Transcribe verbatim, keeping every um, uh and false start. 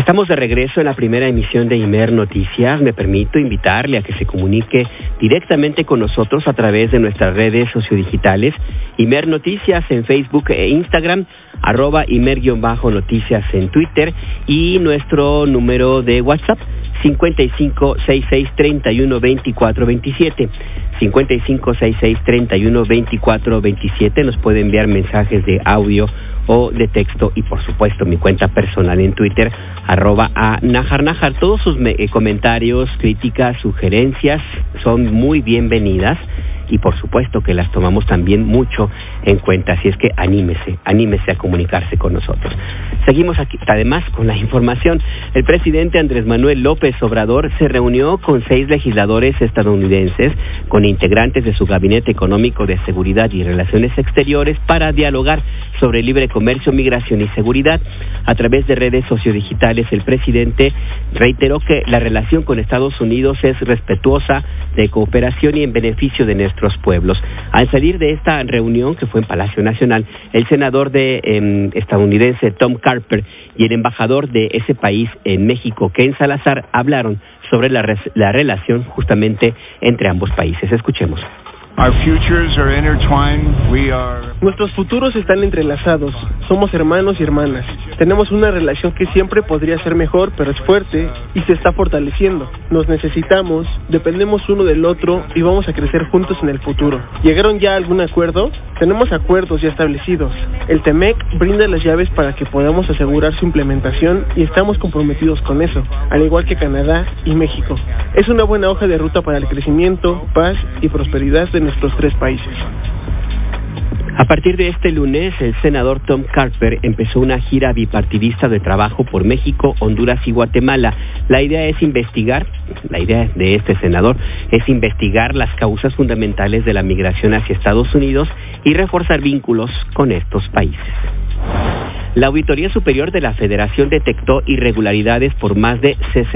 Estamos de regreso en la primera emisión de Imer Noticias. Me permito invitarle a que se comunique directamente con nosotros a través de nuestras redes sociodigitales. Imer Noticias en Facebook e Instagram, arroba Imer-Noticias en Twitter y nuestro número de WhatsApp cincuenta y cinco, sesenta y seis, treinta y uno, veinticuatro veintisiete. cincuenta y cinco, sesenta y seis, treinta y uno, veinticuatro veintisiete. Nos puede enviar mensajes de audio o de texto y por supuesto mi cuenta personal en Twitter, arroba a Najar Najar. Todos sus me- eh, comentarios, críticas, sugerencias son muy bienvenidas y por supuesto que las tomamos también mucho en cuenta, así es que anímese, anímese a comunicarse con nosotros. Seguimos aquí, además, con la información. El presidente Andrés Manuel López Obrador se reunió con seis legisladores estadounidenses, con integrantes de su Gabinete Económico de Seguridad y Relaciones Exteriores para dialogar sobre libre comercio, migración y seguridad. A través de redes sociodigitales, el presidente reiteró que la relación con Estados Unidos es respetuosa, de cooperación y en beneficio de nuestros pueblos. Al salir de esta reunión, que fue en Palacio Nacional, el senador de, eh, estadounidense Tom Carper y el embajador de ese país en México, Ken Salazar, hablaron sobre la, res- la relación justamente entre ambos países. Escuchemos. Our futures are intertwined. We are... Nuestros futuros están entrelazados. Somos hermanos y hermanas. Tenemos una relación que siempre podría ser mejor, pero es fuerte y se está fortaleciendo. Nos necesitamos, dependemos uno del otro y vamos a crecer juntos en el futuro. ¿Llegaron ya a algún acuerdo? Tenemos acuerdos ya establecidos. El TEMEC brinda las llaves para que podamos asegurar su implementación y estamos comprometidos con eso, al igual que Canadá y México. Es una buena hoja de ruta para el crecimiento, paz y prosperidad de nuestros tres países. A partir de este lunes, el senador Tom Carper empezó una gira bipartidista de trabajo por México, Honduras y Guatemala. La idea es investigar, la idea de este senador es investigar las causas fundamentales de la migración hacia Estados Unidos y reforzar vínculos con estos países. La Auditoría Superior de la Federación detectó irregularidades por más de sesenta